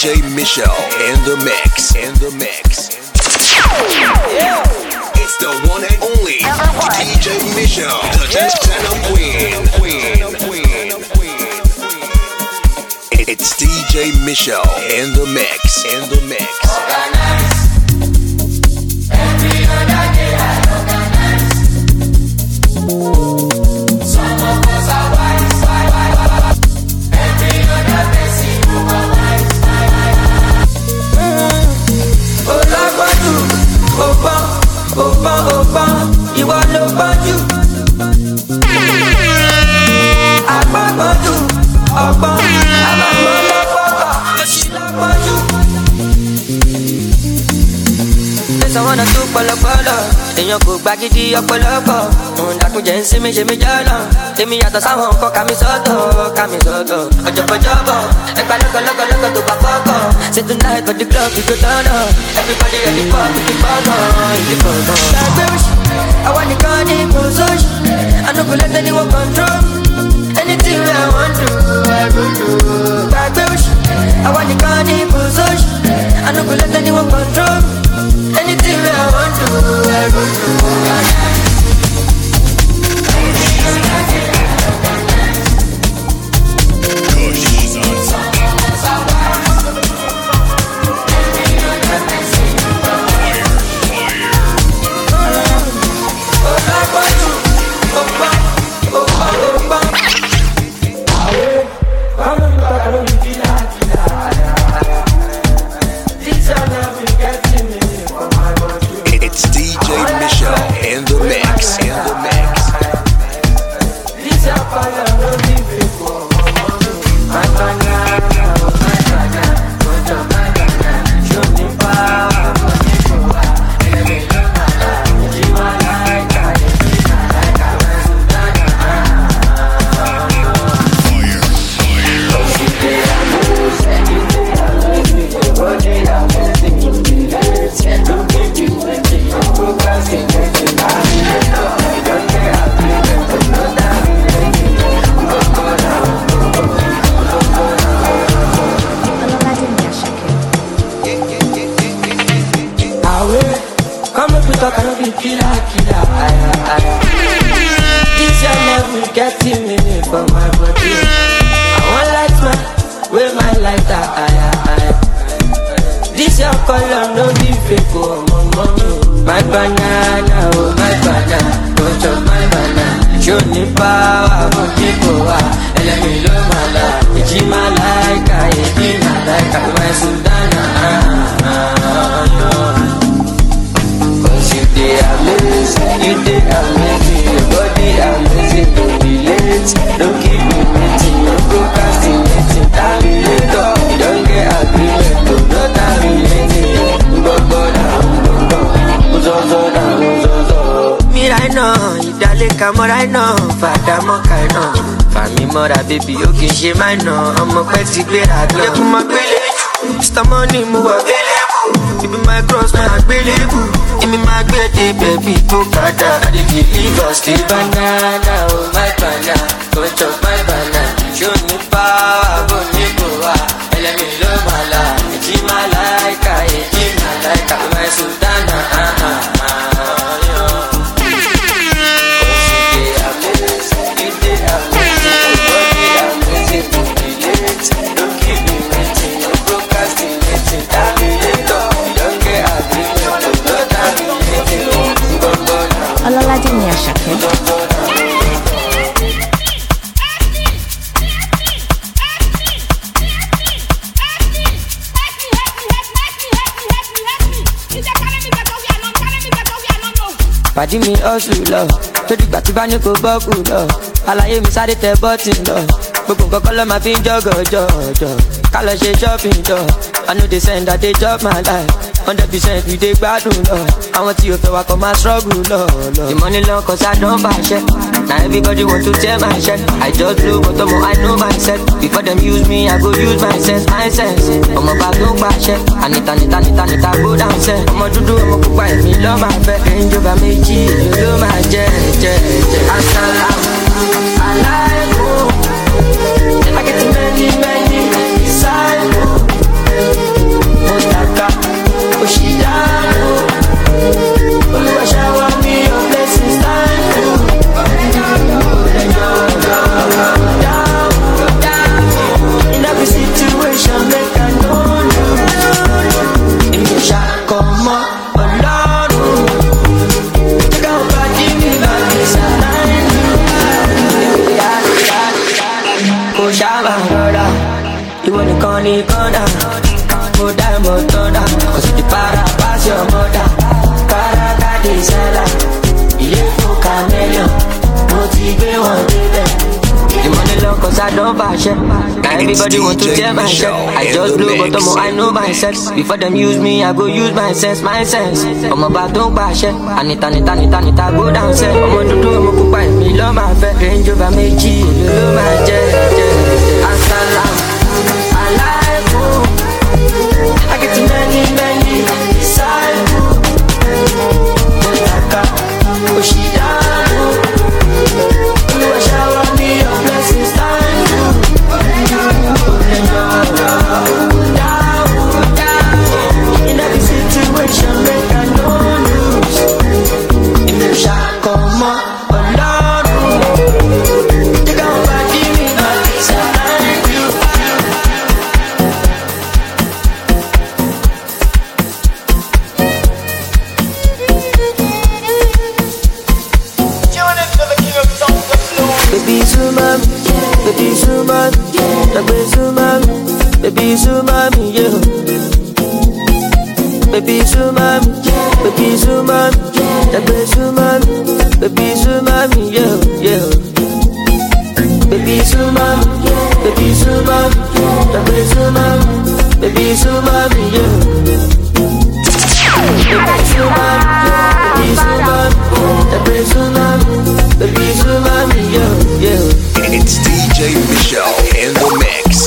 DJ Michelle in the mix. Yeah. It's the one and only DJ Michelle, the Tana Queen. It's DJ Michelle in the mix. Organize. Every other day I organize. Some of us are wise. Every other person who are wise. Olagbadu, Oba, ìwọ ló gbọ́njú. Agbágbọ́dù, ọgbọ́n, àmàmọ́ lọ́gbọ́gbọ́, òṣì lọ́gbọ́njú. Tẹ̀sán wọn náà tó pọ̀lọpọ̀lọ, èèyàn kò gba gidi ọ̀pọ̀lọpọ̀. Òun dàkúnjẹ́ ń sinmi ṣe mí jọ́nà. Tèmi yàtọ̀ sáwọn nǹkan kàmí sọ́tọ̀. Ọjọ́bọ̀, ẹgbà lọ́gọ̀lọ́gọ̀ tó bá fọ́kọ̀. Say tonight for the club we go turn up. Everybody ready for the fun. Gbàgbé òṣì, àwọn nìkan ní ìkòsóṣì. I no go let anyone control. Anything I want to, I go do. Gbàgbé òṣì, àwọn nìkan ní ìkòsóṣì. I no go let anyone control. Anything I want to, I go do. It's DJ Michelle in the mix. This your love will get me for my body. I want light man with my lighter. This your color no be fake, oh mama. My banana, oh my banana, don't chop my banana. Show me power, but people are. Let me love my life. It's my like, my Sudana. You dey amazing, your body amazing, don't be late, don't keep me waiting, no procrastinating, terminator, you don't get agreement, no terminating, me right now, ìdálé kamọ́ right now, fàdà mọ́ka náà, fàmí mọ́ra baby, ó kì í ṣe máa nà, ọmọ pẹ́ ti gbéra gan. Lẹ́kùn máa gbélé jù, Mr. Money mo wà available, ibi my cross máa gbélé bù. Give me my baby, baby, go kada. I dey believe us, the banana, oh my banana, go chop my banana. Show me power, go nigga, let me love my life. It's my like, my Sultana. You dey amazing, your body amazing, don't be late, don't keep me waiting, no procrastinating, terminator, you don't get agreement. Ọlọ́ládé ni Àṣàkẹ́. Pàdí mi hustle lọ, tó dìgbà tí bá ní kò bọ́ọ̀kù lọ. Àlàyé mi sáré tẹ bọ́tì lọ. Gbogbo nǹkan kọ́ ló máa fi ń jọ́gọ̀jọ̀. Ká lọ ṣe shopping jọ. I know they send that they chop my life. 100% we dey gbádùn lọ. Àwọn tí o fẹ́ wa kọ́ máa struggle lọ. The money long cause I don't fashion. Now everybody want to tear my shirt. I just blow but I know myself. Before them use me, I go use my sense. Ọmọ bá ló pàṣẹ. Anita go down sẹ́. Ọmọ dúdú ọmọ pupa èmi lọ́ máa fẹ́. Ìjọba méjì ló máa jẹ. Asalamu alaikum. I get many disciples. me corner. More die, more thunder. Cause the para pass your mother. Para got the seller. You for chameleon. Motivate one day. The money long cause I don't buy shit. Now everybody want to tear my shit. I just blow bottom, I know myself. Before them use me, I go use my sense. I'm about don't buy shit. Anita, go down set. I'm on to do, I'm to buy me, love my fat. Range over me, G, love my jet. Assalam, I like you. I get to many disciples. Oshidano. You shower me your blessings, thank you. In every situation, make I no lose. In the shot, come on, alone. Take out my me, my pizza, thank you. Baby Sumami, baby Sumami, baby Sumami, baby Sumami, yeah. Baby Sumami, baby Sumami, baby Sumami, baby Sumami, yeah. Baby Sumami, baby Sumami, baby Sumami, baby Sumami, yeah. Baby Sumami, baby Sumami, yeah. It's DJ Michelle in the mix.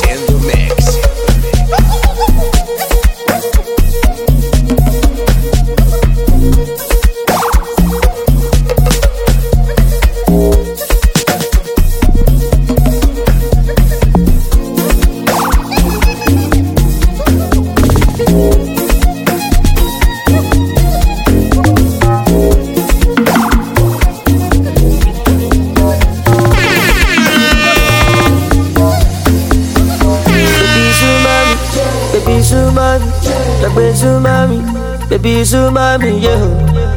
Baby Sumami, yeah.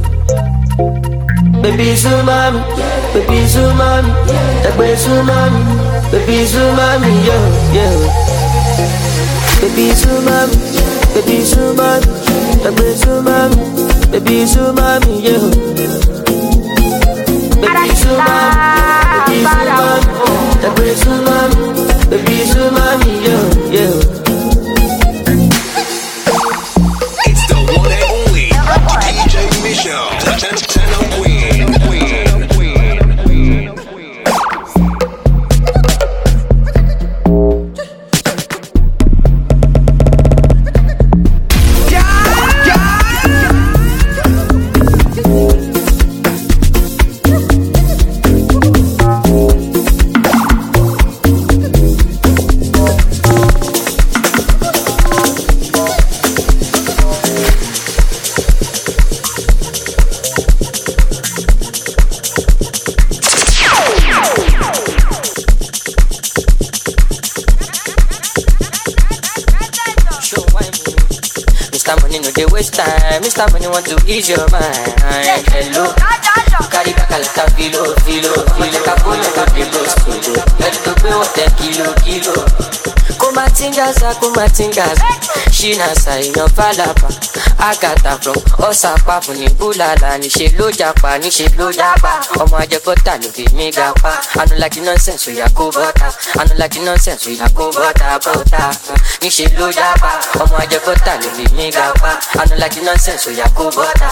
Baby Sumami, baby Sumami, baby Sumami, baby Sumami, yeah. Baby Sumami, baby Sumami, baby Sumami, baby Sumami, yeah. Baby Sumami, baby Sumami, baby Sumami, yeah. Mr. Money want to ease your mind. Hello, carry back a lot of filo. Like a bullet of the ghost. Let it go with 10 kilo. Kumatingas. She nasa ino falapa. Agata from Osapa funi bulala. Nishe lo japa. Omo ajekota lo fi mi gapa. I don't like the nonsense so ya go butter. Nishe lo japa. Omo ajekota lo fi mi gapa. I don't like the nonsense so ya go butter.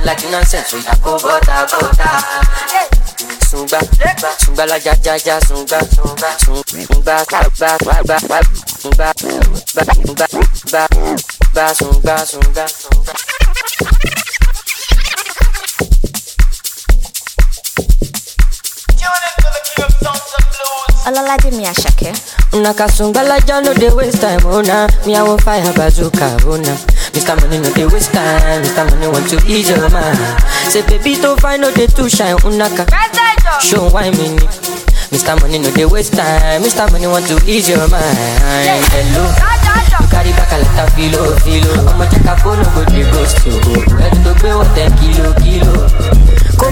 Sunga la ja sunga Olalaje mi Ashake. Nakasunga la ja no dey waste time, oh nah. Me I want fire bazooka, oh nah. Mr. Money no dey waste time, Mr. Money want to ease your mind. Say baby to find no dey too shine, unaka. Show why me ni. Mr. Money no dey waste time, Mr. Money want to ease your mind. Hello, you carry back a lot of filo. I'ma check a phone, no go dey ghost you. Let it go with 10 kilo. Kumatinga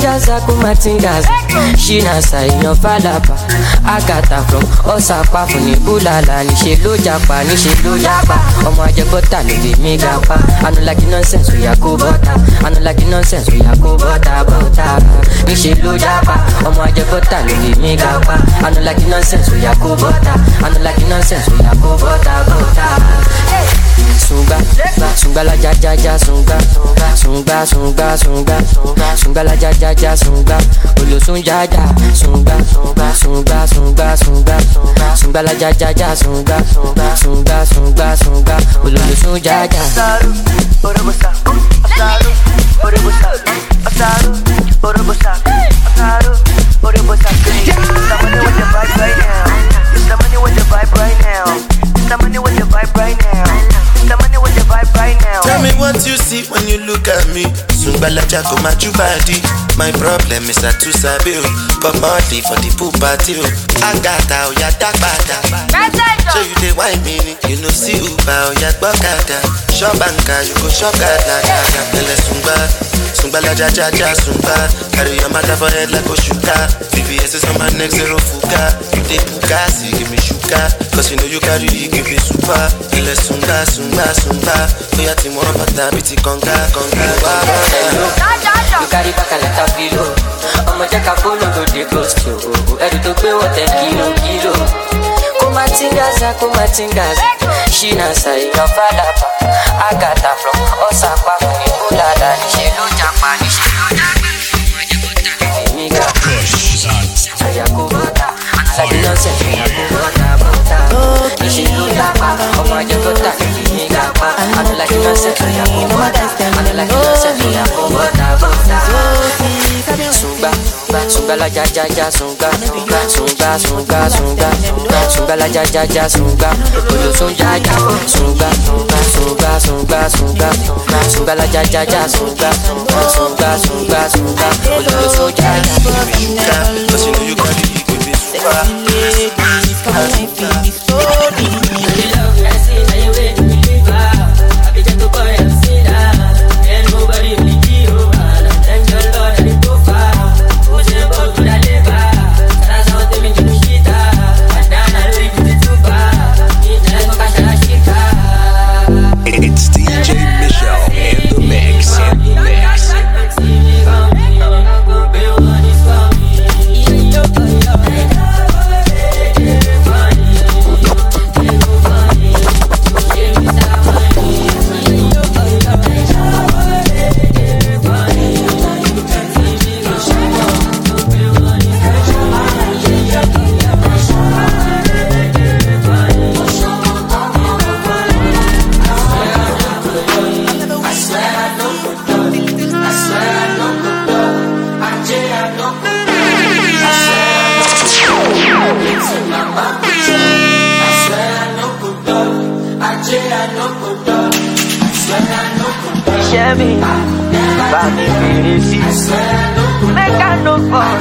Matingaza ku matingaza. She na say your falapa. Agata from Osapa fún ní bulala. Níṣe ló japa, níṣe ló japa. Ọmọ ajẹbọta ló lè mí gapa. I no like nonsense, we ya go butter. I no like nonsense, we ya go butter, butter. Níṣe ló japa. Ọmọ ajẹbọta ló lè mí gapa. I no like nonsense, we ya go butter. I no like nonsense, we ya go butter, butter. Sunga, sunga la ja ja ja sunga, sunga sunga sunga, sunga la ja ja ja sunga, olosun ja ja sunga, sunga sunga sunga sunga, sunga la ja ja ja sunga, sunga sunga sunga, olosun ja ja. Orobosa, asaru, orobosa, asaru, orobosa, asaru, orobosa. Somebody with the vibe right now. Somebody with the vibe right now. Somebody with the vibe right now. Somebody with the vibe right now. Tell me what you see when you look at me. Sungbala jako machubadi. My problem is I too sabi. But money for the pool party. Agata oya dakbada. So you dey wine me. You know see uba oya gbokada. Shop banka you go shop gada. Ele sungba. Sungbala ja ja ja sungba. Carry your matter for head like Oshuka. VVS is on my neck zero fuka. You dey puka, see give me shuka. Cause you know you carry you give me super. Ele sunga sunga sunga. Oya ti mo bata biti konga konga. You carry back a lot of pillow. I'ma check a phone go dey ghost you. Edu to pay what 10 kilo. Kumatingaza. She na say your father. Agata from Osaka fún ní bulala. Níṣe ló japa, níṣe ló japa. Miga push saya ko bota. Like nonsense, ya ko bota. Níṣe ló japa. Ọmọ ajẹbọta ní gapa. I don't like nonsense, ya ko bota. I don't like nonsense, ya ko bota. Sunga la ja ja ja sunga, sunga sunga sunga, sunga la ja ja ja sunga, olosun ja ja sunga, sunga sunga sunga, sunga la ja ja ja sunga, sunga sunga sunga, olosun ja ja. Cause you know you got it, you give me super. It's DJ Michelle in the mix. Chevy, Bobby Fierce, make I no fall,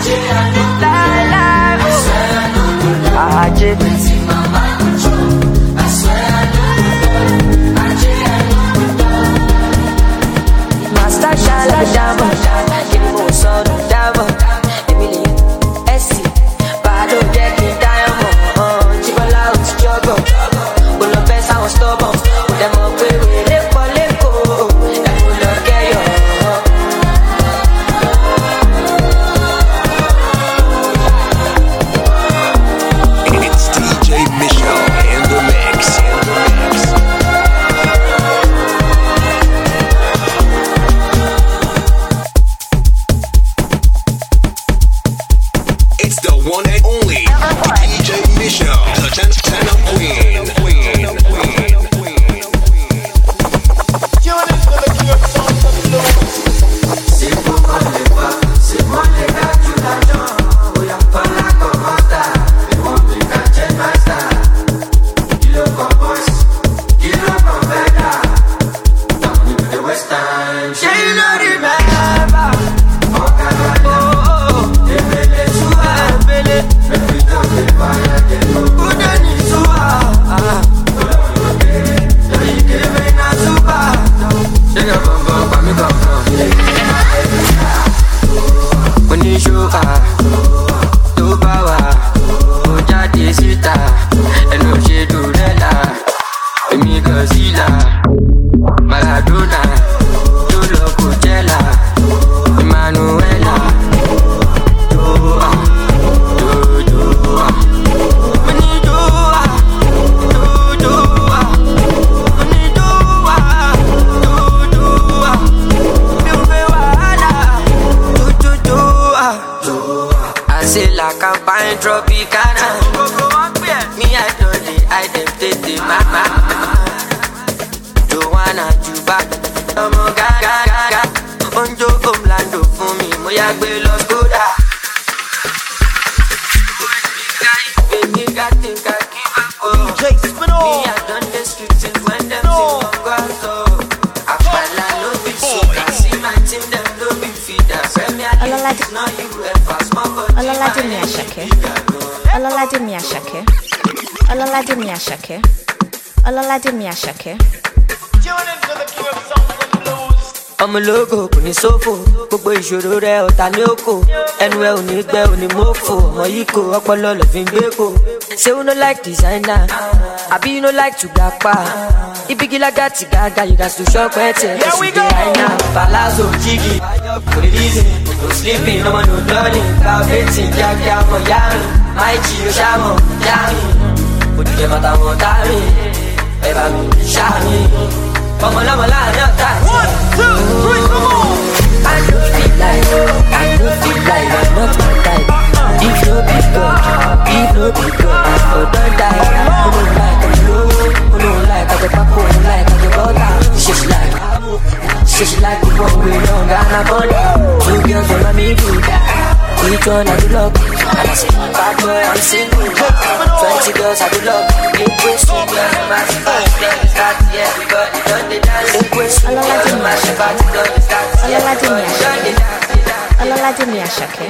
Master Shala Java, give me son Java, Emily, Essie, Bado Jackie Diamond, Chibola out Jogo, Pull up I was stubborn, put them up with campaign Tropicana. Me, I don't identity, mama. Joanna, Juba. Gaga. Onjo, Omlando, for me. Moya, Belos, Goda. DJ Spino. Me, I done the streets when them no. Ololade Miyashake. ọmọ ológo kò ní sófò gbogbo ìṣòro rẹ ọ̀tá ní òkò ẹnu ẹ ò ní gbẹ ò ní mọ́fò ọmọ yìí kò ọpọlọ lọ fi ń gbé kò ṣé you no like designer àbí you no like to gapa ibigilaga ti gaga you gats to shop ẹtì ẹ kẹsì dé àìná palazzo jigi kò ní reason no sleeping ọmọ no dọ́ọ̀lì calculating kíákíá ọmọ yárin máìjì ó ṣàmọ̀ yárin òdìjẹ́ mọ́tàwọn dárin ẹ bá mi ṣáàmì. One, two, three, come on! I don't feel like I'm not my type. If no be God, I don't die. Who don't like I'm low, who don't like I get back, who don't like I get butter. She's like the one we don't got a body. Two girls on my middle. Each one I do love, and I say, bad boy, I'm single. 20 girls I do love. Big waist, girl, I'm at the back. Start, yeah, everybody done the dance. Big waist, girl, I'm at the back. Done the start, yeah, everybody done the dance. Ololade Miyashake.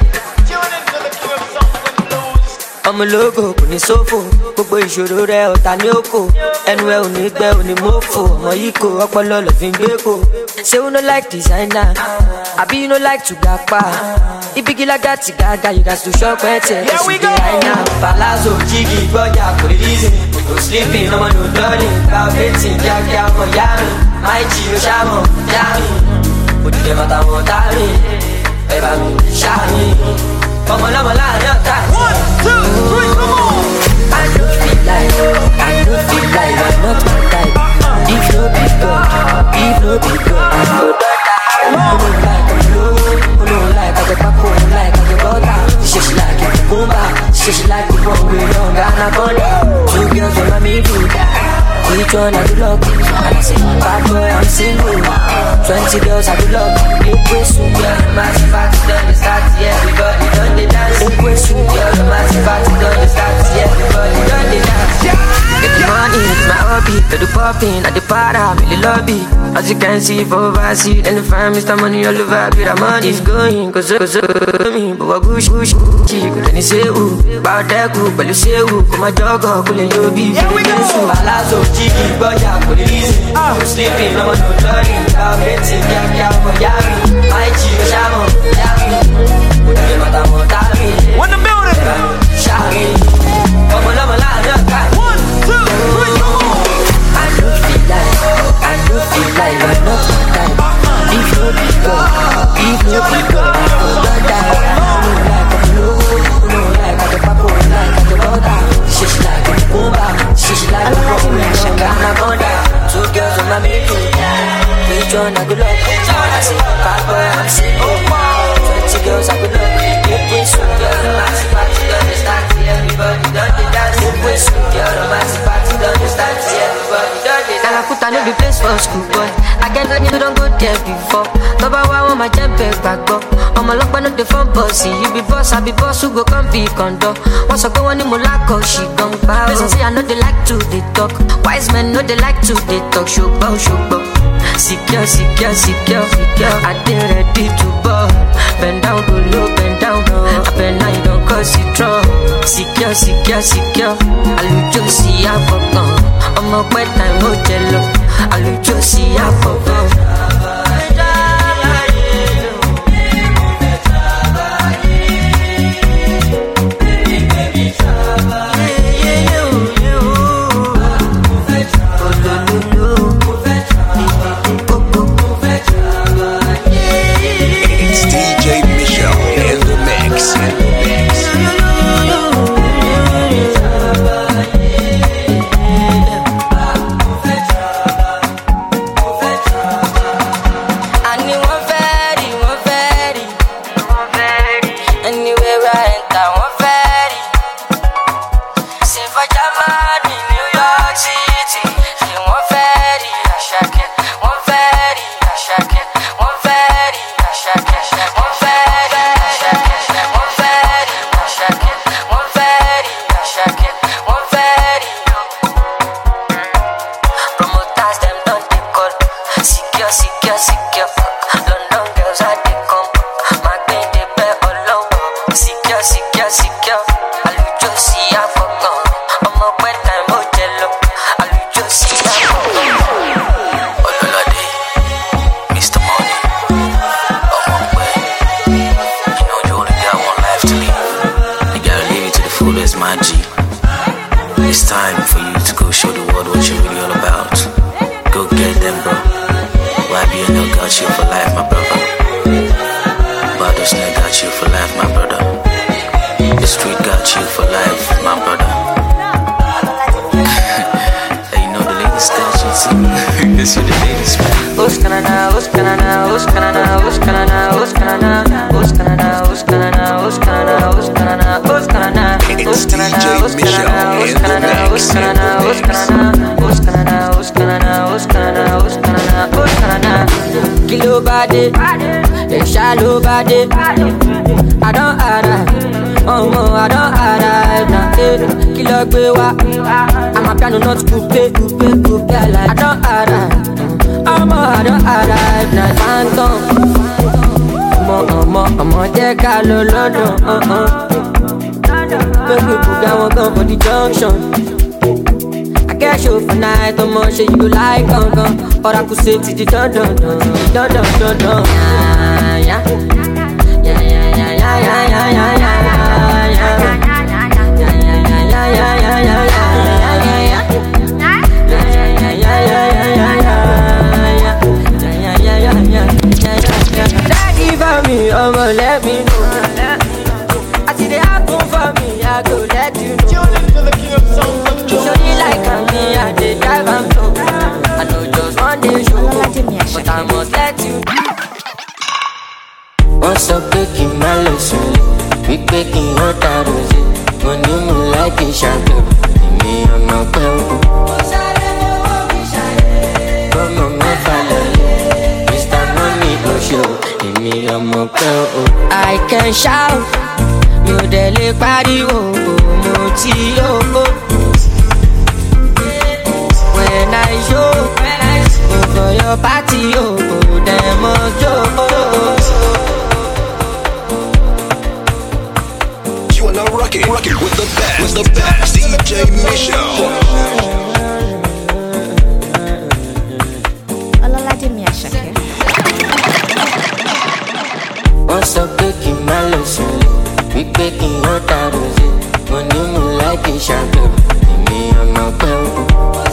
ọmọ ológo kò ní sófò gbogbo ìṣòro rẹ ọ̀tá ní òkò ẹnu ẹ ò ní gbẹ ò ní mọ́fò ọmọ yìí kò ọpọlọ lọ fi ń gbé kò ṣé you no like designer àbí you no like to gapa ibigilaga ti gaga you gats to shop ẹtì ẹ kẹsì dé àìná palazzo jigi gbọ́jà kò ní reason no sleeping ọmọ no dọ́ọ̀lì calculating kíákíá ọmọ yárin máìjì ó ṣàmọ̀ yárin òdìjẹ́ mọ́tàwọn dárin ẹ bá mi ṣáàrin. Ọmọ lọ́mọ láàrin ọ̀tá. 1, 2, 3, come on! I don't feel like I'm not my type. If no be God, I don't die. Who don't like I'm low, who don't like I get back, who don't like I get butter. She's like it, boomba. She's like the one we don't got a body. Two girls on my middle. Each one I do love, and I say, bad boy, I'm single. 20 girls I do love. Big waist, girl, massive party, done the start, yeah, everybody done the dance. Big waist, girl, massive party, done the start, yeah, everybody done the dance. Get the money, it's my hobby. Do the popping at the party, I'm in the lobby. As you can see, for overseas, and the fam, Mr. Money all over, be the money is going, cause me, but what gush, she could any say, ooh, about that cool, but you say, ooh, come on, jog, cool, and you'll be, yeah, we go. Palazzo, jiggy, but yeah, for the reason, I'm sleeping, I'm no dirty, I'm getting, yeah, for Yami, my chico, Shamo, Yami, put the mother, Motami, When the building! Shami, come on, I'm a line, 1, 2, 3, come on! I don't feel like I'm not my type. If no be God, I don't die. Who don't like I'm low, who don't like I get back, who don't like I get butter. She's like a boomba, she's like a one we don't got a body. Two girls on my middle. Each one I good luck. I say, bad boy, I'm single. 20 girls I good luck. Big waist, girl, massive party, done the start, everybody done the dance. Big waist, girl, massive party, done the start, everybody done the dance. Kalakuta no be place for school boy. I get on you don't go there before. Baba wa want my jump back up. I'm a lock no the phone bossy. You be boss, I be boss who go come be condo. Once I go on the Molako, she gon' bow. Listen, say I know they like to they talk. Wise men know they like to they talk. Show bow. Secure. I did ready to ball. Bend down, go low, bend down. Up and now you don't cause it trouble. Secure. I look to see I forgot. I'm up my time, no jello. I look to see I forgot. body, the shallow body. I don't arrive, oh no, I don't arrive now. Kilo gbewa, I'm a piano not coupe. I don't arrive, oh no, I don't arrive now. Phantom, I'm jẹ́ ká lọ London. Baby, book I won't come for the junction. I get show for night, I'm on shit you go like gun. Or I could say to the dun. Daddy for me, let me know. I see the happen for me, I go let you know. Show you like me, I did drive and flow. I know just one day show, but I must let you know. What's up, baking my lesson? We baking your tattoo. When you move like a shadow, me on my bell. Come on, my father, Mr. Money, go show. Me on my bell. I can shout, you dele pariwo, moti yo. When I show, for your party, yo, them You are now rocking with the best, DJ Michelle. Olaladimi Ashake. What's up, baking my lesson? We baking your tattoo. When you move like a shadow, me on my bell.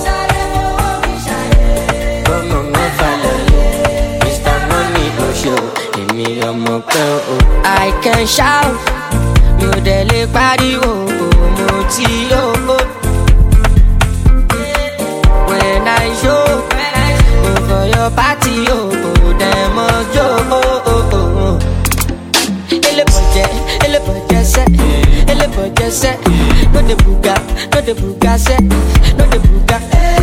Come on, my father, Mr. Money, go show. Me on my bell. I can shout, you dele pariwo, moti yo. When I show, for your party, yo, them ele budget set, no the buga set, no the buga.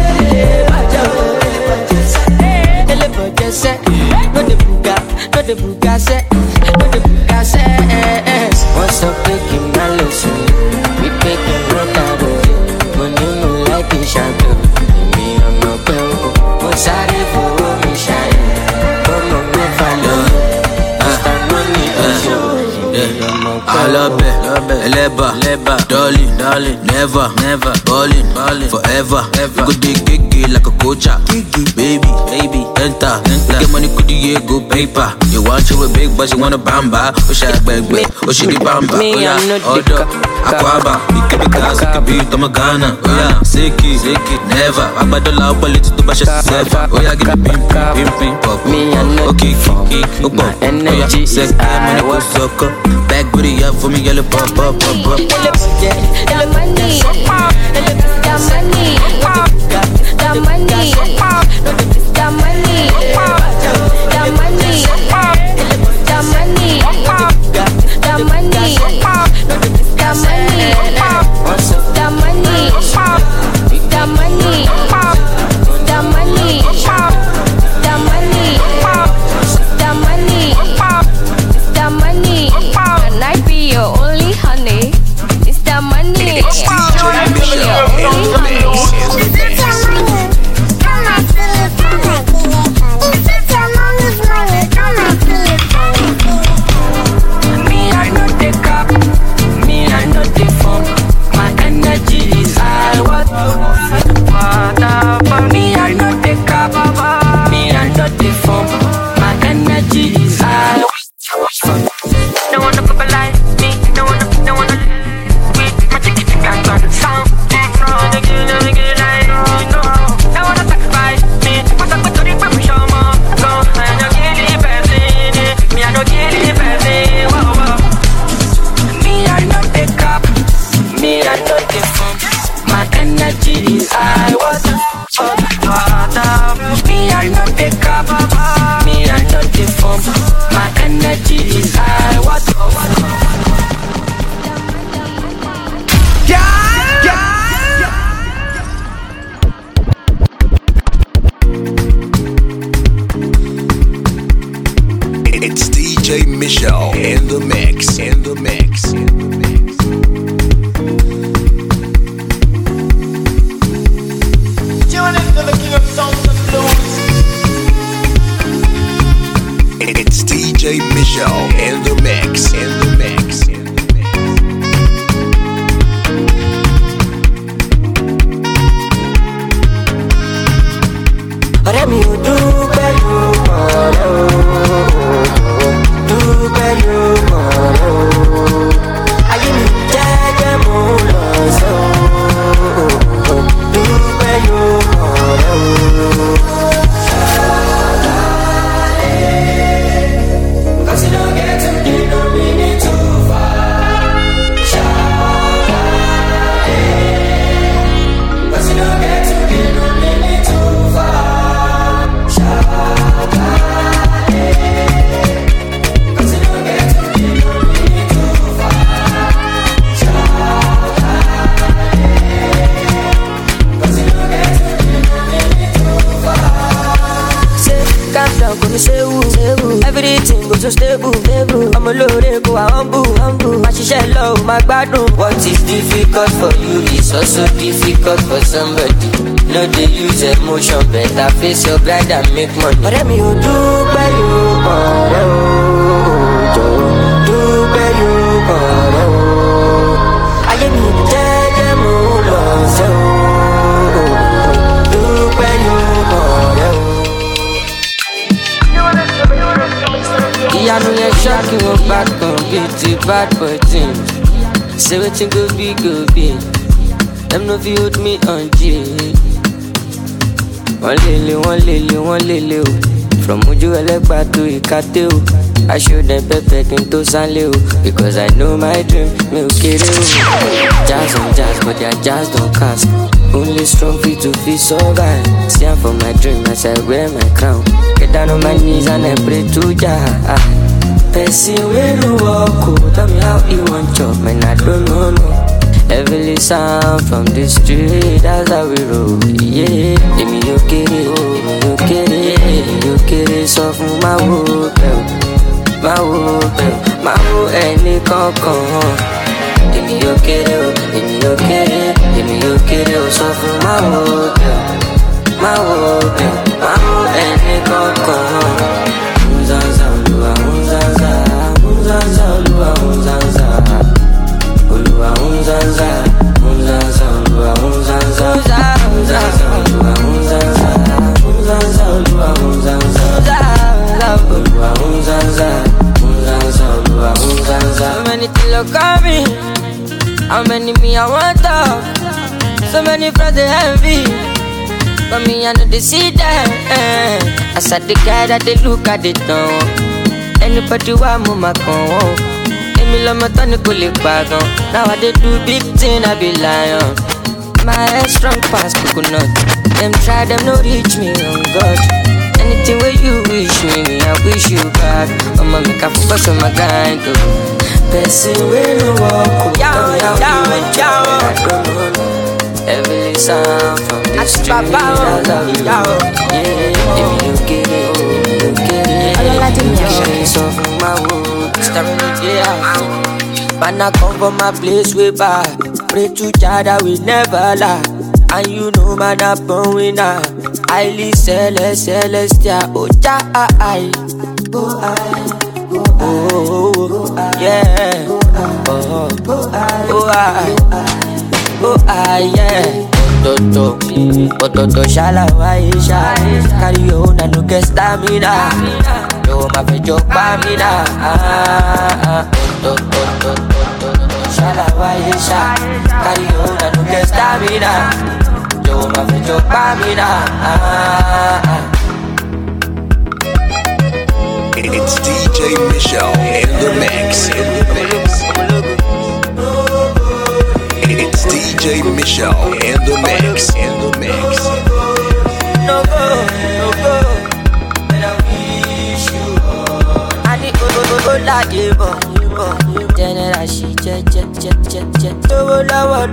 Ele budget set, no the buga set, no the buga set. What's up, baking my lesson? We baking your tattoo. When you move like a shadow, me on my bell. What's out for me, shine? Come on, my father, Mr. Money, go show. I love it, leba, darling, never, ballin', forever. You go dig like a coacha, baby, enter. Get money, could you go paper? You want you a big, but you want a bamba. Wish I beg, oh she the bamba. Oh yeah, order, aquaba. You keep it class, you can be Tomagana. Oh yeah, sick it, never. I buy the loud bullet to bash it seven. Oh yeah, give me pimp, pop. Okay, My energy is high. Back booty up for me, yellow pop. The money, the money, the money. Can I be your only honey? It's the money. It's DJ Michelle in the mix. DJ Michelle in the mix. In the mix. In the mix. Tune into the king of sounds and blues. It's DJ Michelle in the mix. In the mix. In the mix. Ọ̀rẹ́ mi ò dúpẹ́ ló mọ̀ ọ́ dúpẹ́ ló mọ̀ ọ́ ayé mi jẹ́jẹ́ mo lọ sọ dúpẹ́ ló mọ̀ ọ́. Cause you don't get to be no minute too far. Cause you don't get to be no minute too far. Everything goes so stable. I'm a loaded, go humble. My shisha low, my gbadun. What is difficult for you is also difficult for somebody. No, they use emotion, better face your grind and make money. Ọ̀rẹ́ mi ò dúpẹ́ yóò mọ̀ ọ́ dúpẹ́ yóò mọ̀ ọ́ ayé mi jẹ́jẹ́ mo lọ sọ dúpẹ́ yóò mọ̀ ọ́. Ìyanu yẹn ṣọ́ọ̀kì wọn gbà kan bíi ti bad boy team. Say wetin go be. Dem no fit hold me on G. Wọ́n lele o. From ojú ẹlẹ́gbàá to ìkàtẹ́ o. I show them pepper kí n tó sánlé o. Because I know my dream, mi ò kéré o. Jazz on jazz, but their jazz don't cast. Only strong feet to feel survive. See I'm for my dream as I wear my crown. Get down on my knees and I pray to Jah. Person wey no walk o, tell me how he wan chop, man I don't know no. Heavenly sound from the street, that's how we roll. Yeah, èmi yóò kéré, sọ fún máa wo ẹni kankan. Èmi yóò kéré o, sọ fún máa wo ẹni kankan. Unzanza, Olúwa unzanza, Olúwa unzanza. Olúwa unzanza, Olúwa unzanza. Olúwa unzanza, Olúwa unzanza. Olúwa unzanza, Olúwa unzanza. So many things look at me, how many me I want talk. So many friends they envy, but me I know they see them. I said the guy that they look at it now. Anybody want move my con. Emi lọmọ tán ni kò lè pàgàn. Now I dey do big thing, I be lion. My head strong pass coconut. Them try, them no reach me on God. Anything where you wish me, I wish you back. I'ma make a focus on my grind, oh. Person wey no walk, I don't know. Every sound from the street, that's how we roll. Yeah, èmi yóò kéré. So from my wood, start with the house. Man, I come from my place way back. Pray to Jah that we never lie. And you know man, I'm born winner. Highly celestial. Oh Jah, yeah. Yeah. Toto shalawa isha. Carry on and no get stamina. Yo, ma fe jo pa mi na. Toto shalawa isha. Carry on and no get stamina. Yo, ma fe jo pa mi na. It's DJ Michelle in the mix. It's DJ Michelle in the mix. No go. And I wish you all. I need go like you. General she che.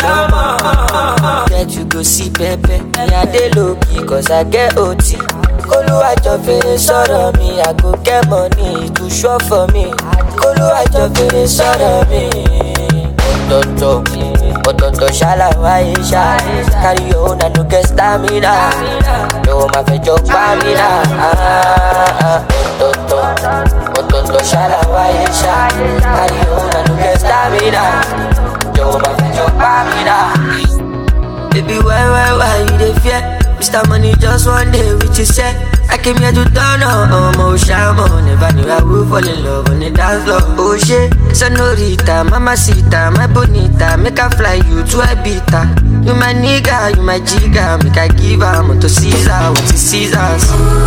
Get you go see Pepe. Me I dey low key 'cause I get OT. Koluwajo fere sọ̀rọ̀ mi, I go get money to show for me. Koluwajo fere sọ̀rọ̀ mi. Ototo ṣàlàyé ṣá. Carry your own and no get stamina. Yóò máa fẹjọ́ pa mí náà. Ototo ṣàlàyé ṣá. Carry your own and no get stamina. Yóò máa fẹjọ́ pa mí náà. Baby, why you dey fear? Mr. Money just one day with you said I came here to turn on my shaman. Never knew I would fall in love on the dance floor. Oh shit, senorita, mamacita, my bonita. Make I fly you to Ibiza. You my nigga, you my jigga. Make I give her to Caesar with the Caesars.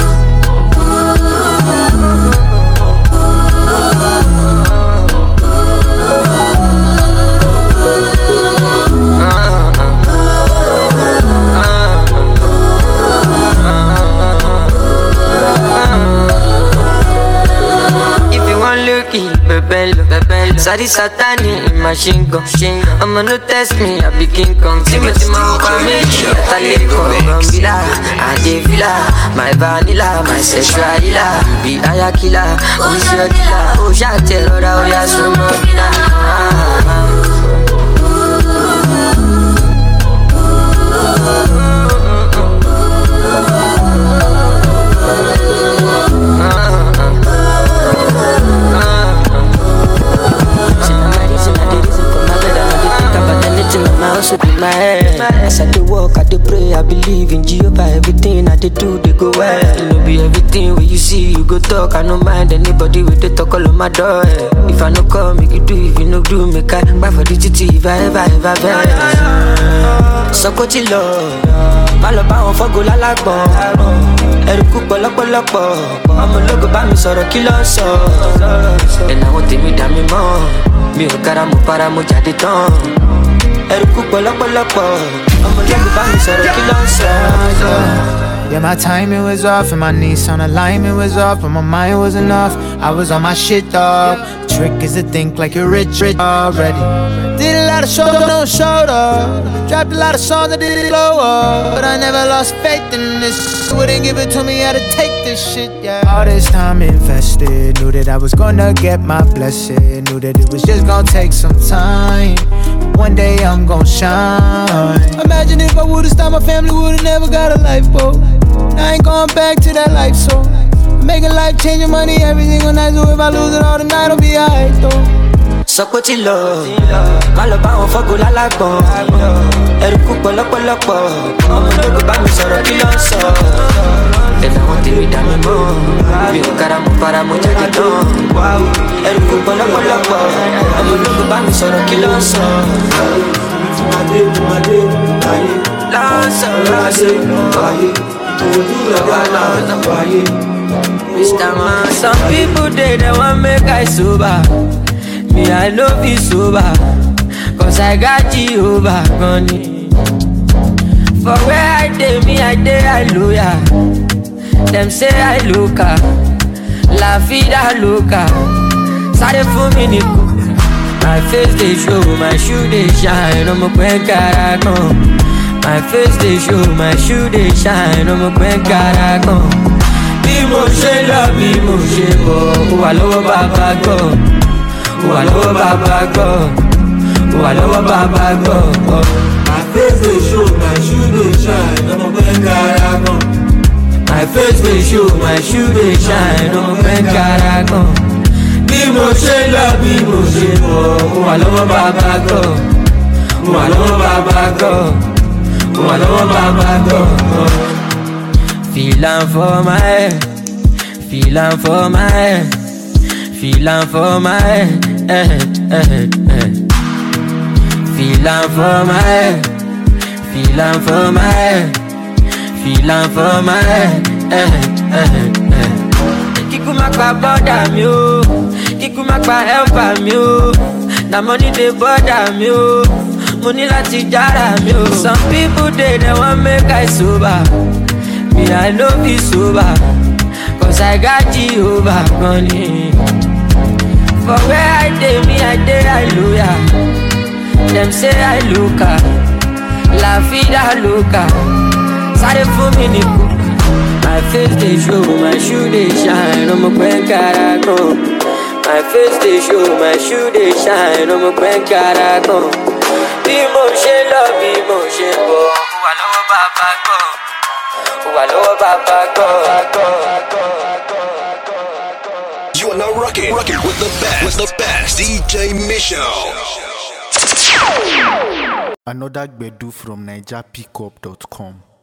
Sadi Satani in machine gun. I'ma no test me, I be King Kong. Timothy my family, Taliko, Gambila, Adevila, my vanilla, my sexual dealer. Be Aya killer, who's your dealer? Oh, Shatel, or oh, yeah, so my head. As I dey walk, I dey pray, I believe in Jehovah. Everything I dey do, they go well. You know be everything when you see, you go talk. I no mind anybody with the talk all on my door. If I no come, make you do. If you no do, make I buy for the titi. If I ever vex. So go to love. Má lọ bá wọn fọ́gò lálágbọ̀n. Ẹ̀rù kú pọ̀lọ́pọ̀lọpọ̀. Ọmọ ológo bá mi sọ̀rọ̀ kí ló ń sọ. Ẹ̀nà àwọn tèmi dà mí mọ́. Mi ò kára mo para mo jáde tán. Yeah, my timing was off and my Nissan alignment was off, but my mind was enough. I was on my shit, dog. Trick is to think like you're rich already. Did a lot of shows, no shoulder. Dropped a lot of songs, I did it lower. But I never lost faith in this. Wouldn't give it to me, I had to take this shit, yeah. All this time invested, knew that I was gonna get my blessing. Knew that it was just gonna take some time. One day I'm gon' shine. Imagine if I would've stopped, my family would've never got a lifeboat. I ain't going back to that life, so making life changing money, everything on that. So if I lose it all tonight, I'll be alright though. Sọ́kò tí lọ, má lọ bá wọn fọ́gò lálágbọ̀n. Ẹ̀rù kú pọ̀lọ́pọ̀lọpọ̀. Ọmọ ológo bá mi sọ̀rọ̀ kí ló ń sọ. Ẹ̀nà àwọn tèmi dà mí mọ́. Mi ò kára mo para mo jáde tán. Ẹ̀rù kú pọ̀lọ́pọ̀lọpọ̀. Ọmọ ológo bá mi sọ̀rọ̀ kí ló ń sọ. Mr. Man, some people they want make I sober. Me I no be sober, cause I got Jehovah money. For where I dey, me I dey hallelujah. Them say I loca, la vida loca. Sorry for me niku. My face they show, my shoe they shine. I'm a quen caragon. My face they show, my shoe they shine. I'm a quen caragon. Bí mo ṣe lọ, bí mo ṣe bọ̀, wà lọ́wọ́ bàbá God. Wà lọ́wọ́ bàbá God. Wà lọ́wọ́ bàbá God. My face they show, my shoe they shine. I'm a quen caragon. My face they show, my shoe they shine. I'm a quen caragon. Bí mo ṣe lọ, bí mo ṣe bọ̀, wà lọ́wọ́ bàbá God. Wà lọ́wọ́ bàbá God. Wà lọ́wọ́ bàbá God. Feeling for my head, feeling for my head, feeling for my head, feeling for my head, feeling for my head, feeling for my head. Kíkú má pa bọ́dà mi o, kíkú má pa helper mi o, na money dey bother mi o, mo ní láti jára mi o. Some people they want make I sober. Me I no be sober, cause I got Jehovah money. For where I dey, me I dey hallelujah. Them say I loca, la vida loca. Sorry for me niku. My My face they show, my shoe they shine. I'm a pen caragon. My face they show, my shoe they shine. I'm a pen caragon. Emotion love, emotion go. Who I love Baba go. Who I love Baba go. You are now rocking with the best DJ Mission. Another Gbedu from NigerPickup.com.